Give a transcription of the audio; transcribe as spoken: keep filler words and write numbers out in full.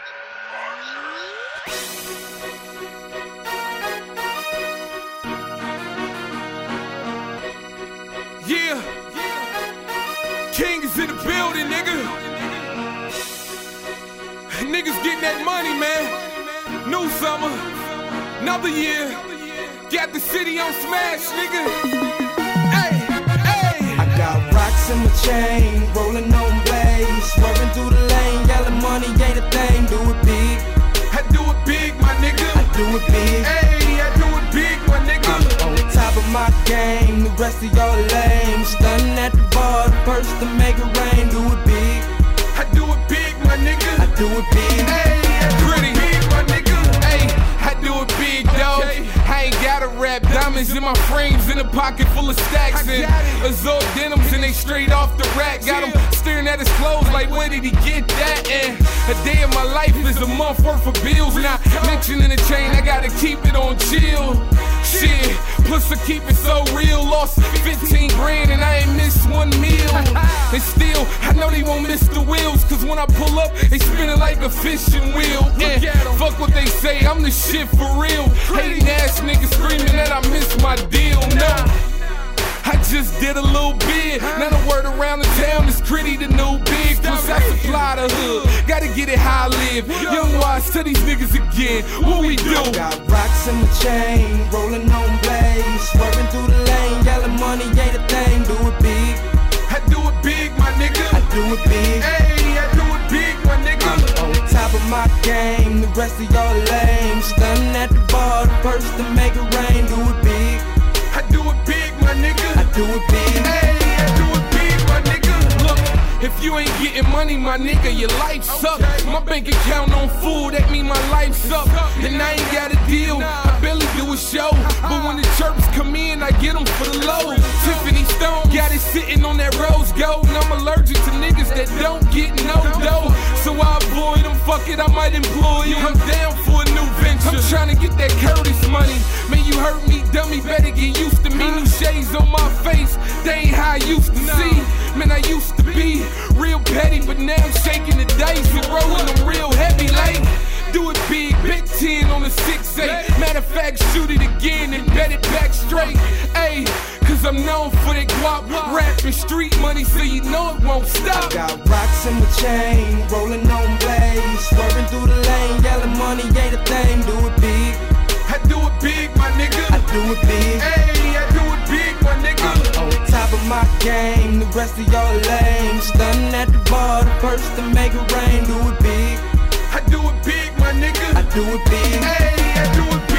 Yeah, King is in the building, nigga. Niggas getting that money, man. New summer, another year. Got the city on smash, nigga. Hey, hey. I got rocks in my chain, rolling on blaze, swerving through the lane, yelling money ain't a thing. Do it big, I do it big, my nigga. I do it big. Hey, I do it big, my nigga. I'm on top of my game, the rest of y'all lame. Stunning at the bar, the first to make it rain. Do it big, I do it big, my nigga. I do it big. Hey, I do it big, my nigga. Hey, I do it big, though. I ain't gotta rap, diamonds in my frames, in a pocket full of stacks, and Azul denims, and they straight off the rack. Got him staring at his clothes like, where did he get that? And a day of my life is a month worth of bills. Not mentioning the chain, I gotta keep it on chill. Shit, plus I keep it so real. Lost fifteen grand and I ain't missed one meal. And still, I know they won't miss the wheels, cause when I pull up, they spinning like a fishing wheel. And fuck what they say, I'm the shit for real. Hating ass niggas screaming that I missed my deal. No, I just did a little bit. Now the word around the town is Critty the new big. Plus I supply the hood, gotta get it how I live. Young wise to these niggas again, what we do? I got rocks in my chain, rolling on blaze, swerving through the lane, yelling money ain't a thing. Do it big, I do it big, my nigga. I do it big. Hey, I do it big, my nigga. I'm on top of my game, the rest of y'all lame. Stunning at the bar, the first to make it rain. Do it big, I do it big, my nigga. I do it big. Hey, I do it big, my nigga. Look, if you ain't getting money, my nigga, your life sucks. My bank account on full, that mean my life's up. And I ain't got a deal, I barely do a show. But when the chirps come in, I get them for the low. Tiffany Stone got it sitting on that rose gold. And I'm allergic to niggas that don't get no dough. So I avoid them, fuck it, I might employ you. I'm down for a new venture, I'm trying to get that Curtis money. Man, you hurt me, dummy, better get used to me. New shades on my face, they ain't how I used to see. Man, I used to be real petty, but now I'm shaking the dice and rolling them real heavy like. Do it big, big ten on the six eight. Matter of fact, shoot it again and bet it back straight. Ayy, cause I'm known for that guap, rapping street money, so you know it won't stop. Got rocks in my chain, rolling on blaze, swerving through the lane, yelling money ain't a thing. Do it big, I do it big, my nigga. I do it big. Hey, I do it big, my nigga. I'm on top of my game, the rest of y'all lame. Stunning at the bar, the first to make it rain. Do it big, I do it big, my nigga. I do it big. Hey, I do it big.